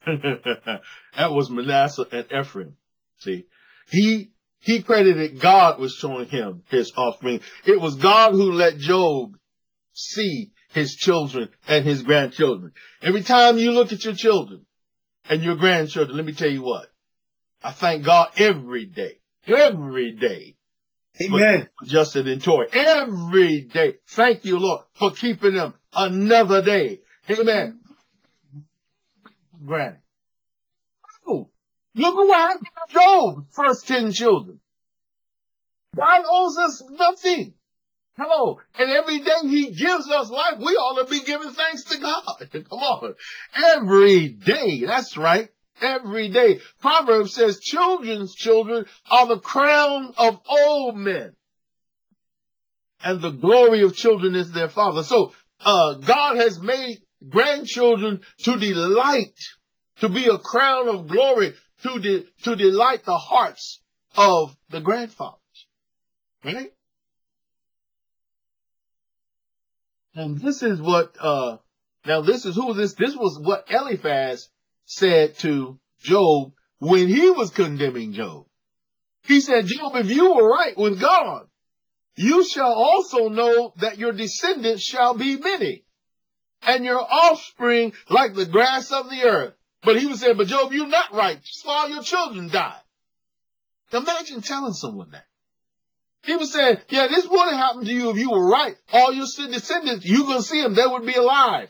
Speaker 1: That was Manasseh and Ephraim. See, he, he credited God with showing him his offspring. It was God who let Job see his children and his grandchildren. Every time you look at your children and your grandchildren, let me tell you what, I thank God every day, every day.
Speaker 2: Amen.
Speaker 1: For Justin and Tori, every day. Thank you, Lord, for keeping them another day. Amen. Granny. Oh, Look at what happened to Job, first ten children. God owes us nothing. Hello. And every day he gives us life, we ought to be giving thanks to God. Come on. Every day. That's right. Every day. Proverbs says children's children are the crown of old men. And the glory of children is their father. So, uh, God has made grandchildren to delight, to be a crown of glory, to, de- to delight the hearts of the grandfathers. Right? And this is what, uh, now this is who this, this was what Eliphaz said to Job when he was condemning Job. He said, Job, if you were right with God, you shall also know that your descendants shall be many, and your offspring like the grass of the earth. But he was saying, but Job, you're not right. Just all your children died. Imagine telling someone that. He was saying, yeah, this would have happened to you if you were right. All your descendants, you're going to see them. They would be alive.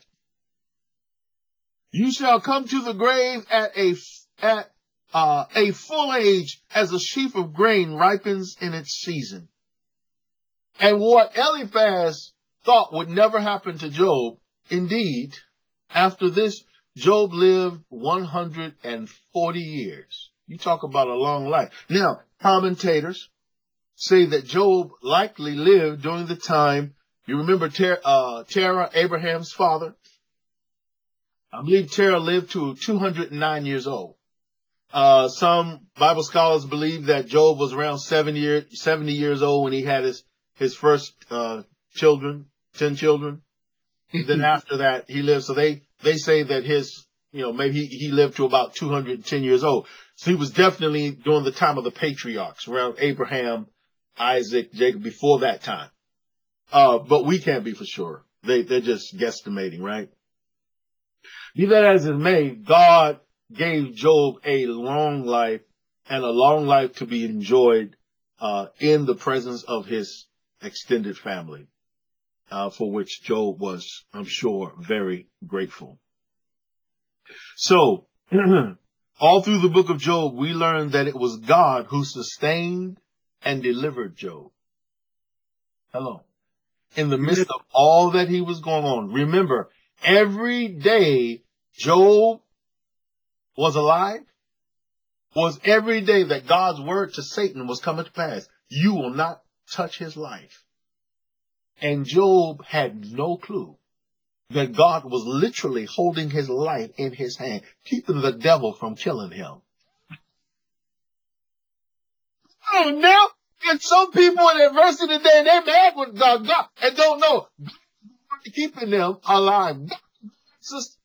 Speaker 1: You shall come to the grave at a, at, uh, a full age as a sheaf of grain ripens in its season. And what Eliphaz thought would never happen to Job, indeed, after this, Job lived one hundred forty years. You talk about a long life. Now, commentators say that Job likely lived during the time, you remember Ter- uh, Terah, Abraham's father? I believe Terah lived to two hundred nine years old. Uh, some Bible scholars believe that Job was around seventy, year, seventy years old when he had his, his first uh, children, ten children. Then after that, he lived. So they, they say that his, you know, maybe he, he lived to about two hundred ten years old. So he was definitely during the time of the patriarchs, around Abraham, Isaac, Jacob, before that time. Uh, but we can't be for sure. They, they're just guesstimating, right? Be that as it may, God gave Job a long life and a long life to be enjoyed, uh, in the presence of his extended family, uh, for which Job was, I'm sure, very grateful. So, all through the book of Job, we learn that it was God who sustained and delivered Job. Hello. In the midst of all that he was going on. Remember, every day Job was alive was every day that God's word to Satan was coming to pass. You will not touch his life. And Job had no clue that God was literally holding his life in his hand, keeping the devil from killing him. Oh, now, and some people in adversity today, and they're mad with God, God and don't know keeping them alive. Sister,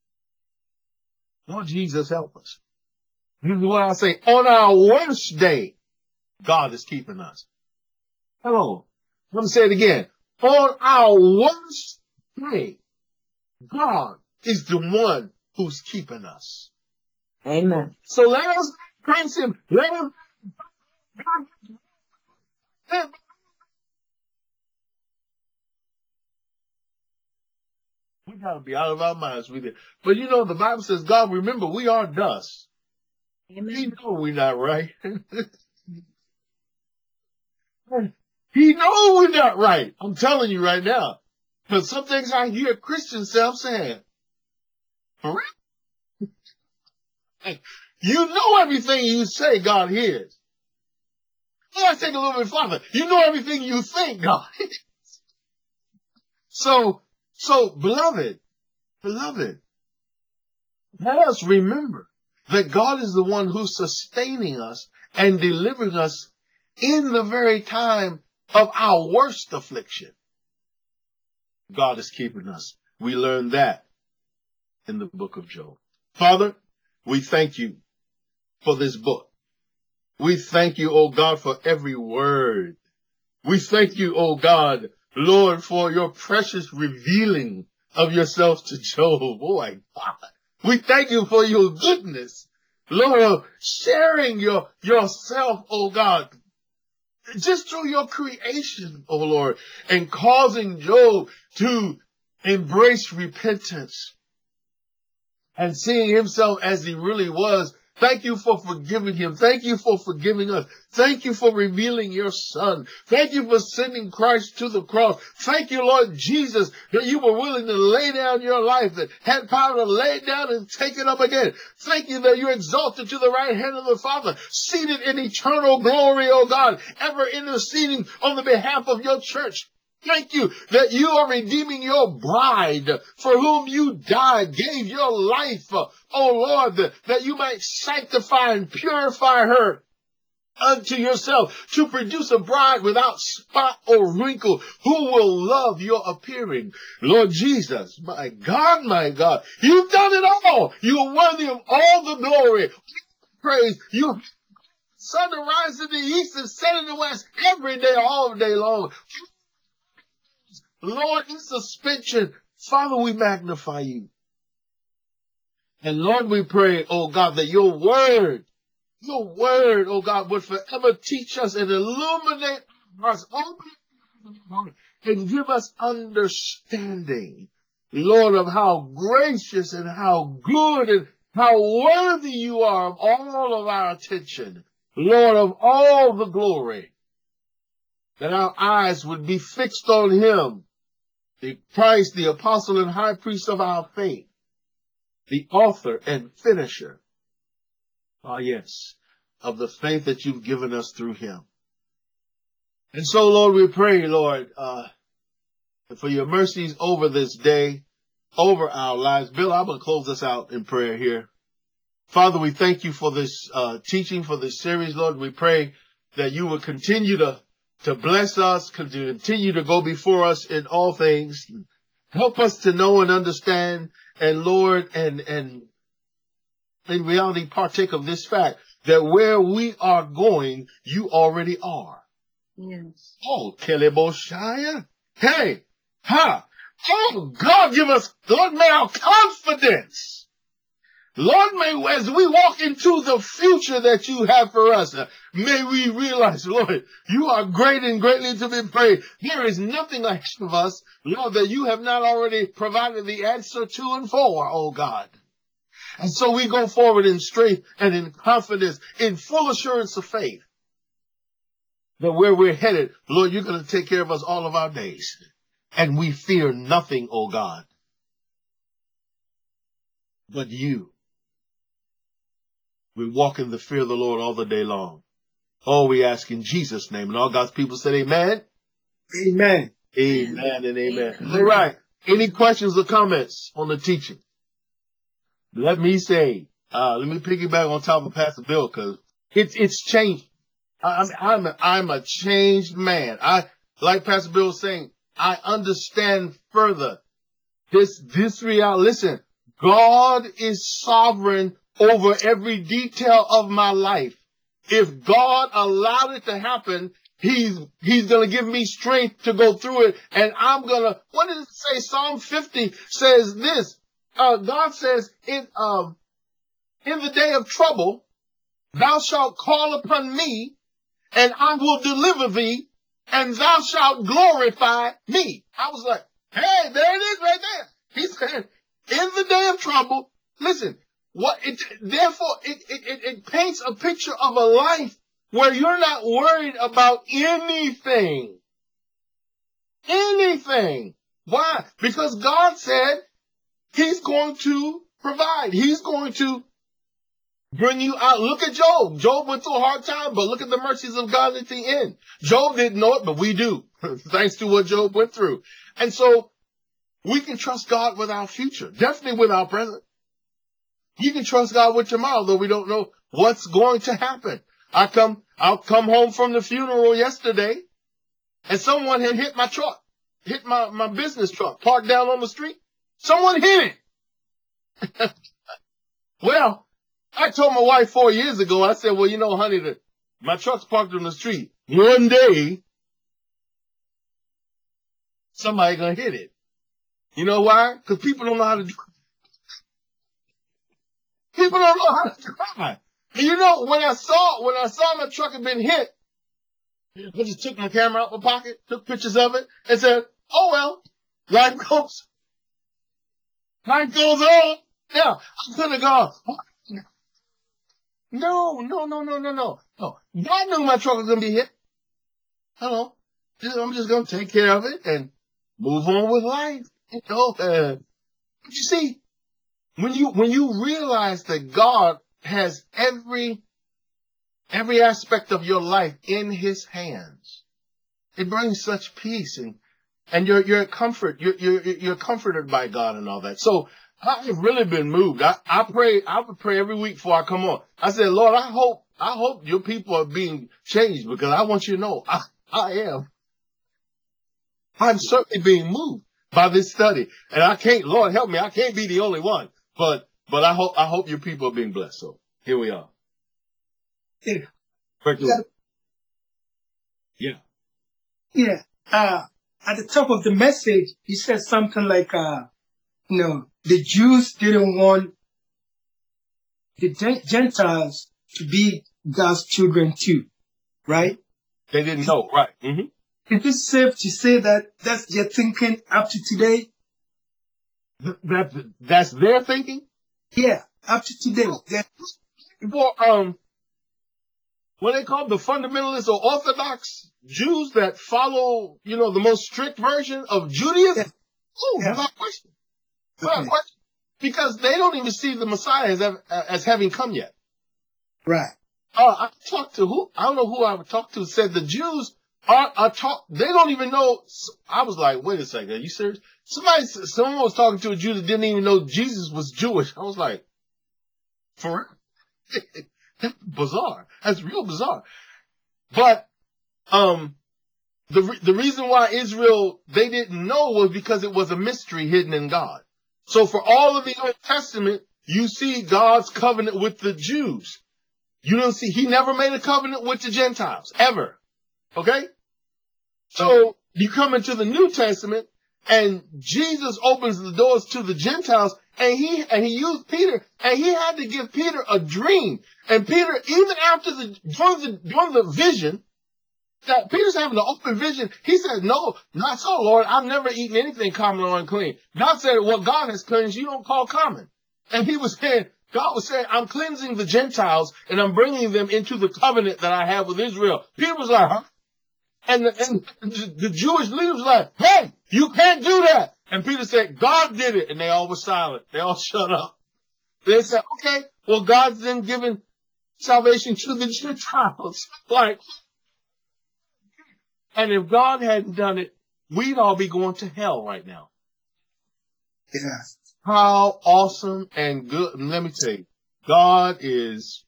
Speaker 1: Lord Jesus, help us. This is what I say. On our worst day, God is keeping us. Hello. Let me say it again. On our worst day, God is the one who's keeping us.
Speaker 2: Amen.
Speaker 1: So let us praise him. Let us. We got to be out of our minds with it. But you know, the Bible says, God, remember, we are dust.
Speaker 2: Amen.
Speaker 1: He know we're not right. He know we're not right. I'm telling you right now. Because some things I hear Christians say, I'm saying, for real? You know everything you say, God hears. I take a little bit farther. You know everything you think, God hears. So, so, beloved, beloved, let us remember that God is the one who's sustaining us and delivering us in the very time of our worst affliction. God is keeping us. We learn that in the book of Job. Father, we thank you for this book. We thank you, oh God, for every word. We thank you, oh God, Lord, for your precious revealing of yourself to Job. Oh my God. We thank you for your goodness, Lord, sharing your yourself, oh God, just through your creation, oh Lord, and causing Job to embrace repentance and seeing himself as he really was Thank you for forgiving him. Thank you for forgiving us. Thank you for revealing your son. Thank you for sending Christ to the cross. Thank you, Lord Jesus, that you were willing to lay down your life, that had power to lay it down and take it up again. Thank you that you're exalted to the right hand of the Father, seated in eternal glory, oh God, ever interceding on the behalf of your church. Thank you that you are redeeming your bride for whom you died, gave your life, oh Lord, that, that you might sanctify and purify her unto yourself to produce a bride without spot or wrinkle who will love your appearing. Lord Jesus, my God, my God, you've done it all. You are worthy of all the glory. Praise you. Sun to rise in the east and set in the west every day, all day long. Lord, in suspension, Father, we magnify you. And Lord, we pray, oh God, that your word, your word, oh God, would forever teach us and illuminate us, open and give us understanding, Lord, of how gracious and how good and how worthy you are of all of our attention, Lord, of all the glory, that our eyes would be fixed on him, the Christ, the apostle and high priest of our faith, the author and finisher, ah yes, of the faith that you've given us through him. And so, Lord, we pray, Lord, uh, for your mercies over this day, over our lives. Bill, I'm going to close us out in prayer here. Father, we thank you for this uh, teaching, for this series, Lord. We pray that you will continue to to bless us, continue to go before us in all things. Help us to know and understand, and Lord, and, and in reality partake of this fact that where we are going, you already are.
Speaker 2: Yes.
Speaker 1: Oh, Keleboshaya. Hey, ha. Oh, God, give us, Lord, may our confidence, Lord, may as we walk into the future that you have for us, uh, may we realize, Lord, you are great and greatly to be praised. There is nothing ahead of us, Lord, that you have not already provided the answer to and for, oh God. And so we go forward in strength and in confidence, in full assurance of faith, that where we're headed, Lord, you're going to take care of us all of our days. And we fear nothing, oh God, but you. We walk in the fear of the Lord all the day long. Oh, we ask in Jesus' name. And all God's people said amen.
Speaker 3: Amen.
Speaker 1: Amen and amen. All right. Any questions or comments on the teaching? Let me say, uh, let me piggyback on top of Pastor Bill, because it's, it's changed. I, I'm, I'm, a, I'm a changed man. I, like Pastor Bill was saying, I understand further this, this reality. Listen, God is sovereign over every detail of my life. If God allowed it to happen, he's, he's going to give me strength to go through it. And I'm going to, what does it say? Psalm fifty says this, uh, God says in, um, in the day of trouble, thou shalt call upon me and I will deliver thee and thou shalt glorify me. I was like, hey, there it is right there. He said, in the day of trouble, listen, what it, therefore, it, it, it, it paints a picture of a life where you're not worried about anything. Anything. Why? Because God said he's going to provide. He's going to bring you out. Look at Job. Job went through a hard time, but look at the mercies of God at the end. Job didn't know it, but we do, thanks to what Job went through. And so we can trust God with our future, definitely with our present. You can trust God with tomorrow, though we don't know what's going to happen. I come, I'll come home from the funeral yesterday, and someone had hit my truck, hit my, my business truck, parked down on the street. Someone hit it. Well, I told my wife four years ago, I said, well, you know, honey, the, my truck's parked on the street. One day, somebody gonna hit it. You know why? Because people don't know how to drive. People don't know how to drive. And you know, when I saw, when I saw my truck had been hit, I just took my camera out my pocket, took pictures of it, and said, oh well, life goes, life goes on. Yeah, I could have gone, No, no, no, no, no, no. No. God knew my truck was going to be hit. Hello. I'm just going to take care of it and move on with life. You know, uh, but you see, when you, when you realize that God has every, every aspect of your life in his hands, it brings such peace and, and you're, you're comfort, you're, you're, you're comforted by God and all that. So I've really been moved. I, I pray, I would pray every week before I come on. I said, Lord, I hope, I hope your people are being changed because I want you to know I, I am. I'm certainly being moved by this study. And I can't, Lord help me, I can't be the only one. But, but I hope, I hope your people are being blessed. So here we are.
Speaker 3: Yeah.
Speaker 1: Yeah. Yeah.
Speaker 3: Yeah. Uh, at the top of the message, he said something like, uh, you know, the Jews didn't want the Gentiles to be God's children too, right?
Speaker 1: They didn't know, right? Mm-hmm.
Speaker 3: Is it safe to say that that's their thinking up to today?
Speaker 1: That, that's their thinking?
Speaker 3: Yeah, up to today.
Speaker 1: Well, um, what they call the fundamentalists or orthodox Jews that follow, you know, the most strict version of Judaism?
Speaker 3: Yeah.
Speaker 1: Oh,
Speaker 3: Yeah.
Speaker 1: without question. Without
Speaker 3: Okay.
Speaker 1: question. Because they don't even see the Messiah as, as having come yet.
Speaker 3: Right.
Speaker 1: Uh, I talked to who, I don't know who I would talk to, said the Jews are, are taught, they don't even know. I was like, wait a second, are you serious? Somebody, someone was talking to a Jew that didn't even know Jesus was Jewish. I was like, for real? That's bizarre. That's real bizarre. But, um, the, re- the reason why Israel, they didn't know was because it was a mystery hidden in God. So for all of the Old Testament, you see God's covenant with the Jews. You don't see, he never made a covenant with the Gentiles, ever. Okay? So you come into the New Testament and Jesus opens the doors to the Gentiles and he, and he used Peter and he had to give Peter a dream. And Peter, even after the, during the, during the vision, that Peter's having an open vision, he said, no, not so, Lord. I've never eaten anything common or unclean. God said, what God has cleansed, you don't call common. And he was saying, God was saying, I'm cleansing the Gentiles and I'm bringing them into the covenant that I have with Israel. Peter was like, huh? And the, and the Jewish leaders were like, hey, you can't do that. And Peter said, God did it. And they all were silent. They all shut up. They said, okay, well, God's then given salvation to the Gentiles. Like, and if God hadn't done it, we'd all be going to hell right now.
Speaker 3: Yeah.
Speaker 1: How awesome and good. And let me tell you, God is.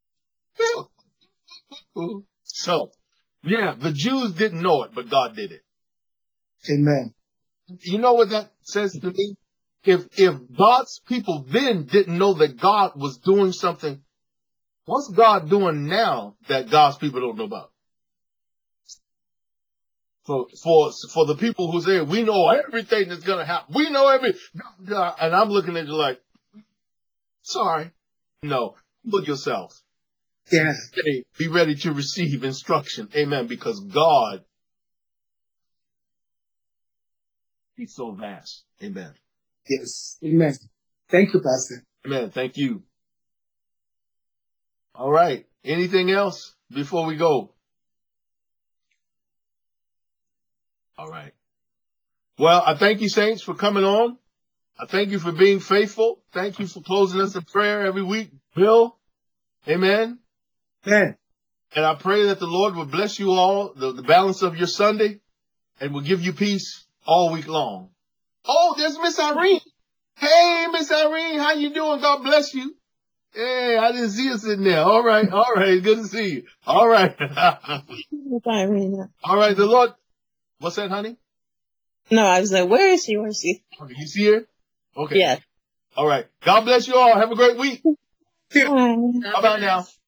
Speaker 1: So, yeah, the Jews didn't know it, but God did it.
Speaker 3: Amen.
Speaker 1: You know what that says to me? If, if God's people then didn't know that God was doing something, what's God doing now that God's people don't know about? For, for, for the people who say, we know everything that's going to happen. We know every, and I'm looking at you like, sorry. No, look yourself.
Speaker 3: Yeah.
Speaker 1: Hey, be ready to receive instruction. Amen. Because God, he's so vast. Amen.
Speaker 3: Yes. Amen. Thank you, Pastor.
Speaker 1: Amen. Thank you. All right. Anything else before we go? All right. Well, I thank you, saints, for coming on. I thank you for being faithful. Thank you for closing us in prayer every week. Bill, amen.
Speaker 3: Amen.
Speaker 1: And I pray that the Lord will bless you all, the, the balance of your Sunday, and will give you peace all week long. Oh, there's Miss Irene. Hey, Miss Irene, how you doing? God bless you. Hey, I didn't see you sitting there. All right, all right. Good to see you. All right. All right, the Lord. What's that, honey?
Speaker 2: No, I was like, where is she? Where is she?
Speaker 1: Okay, you see her? Okay.
Speaker 2: Yes.
Speaker 1: All right. God bless you all. Have a great week.
Speaker 2: Bye.
Speaker 1: Bye-bye now.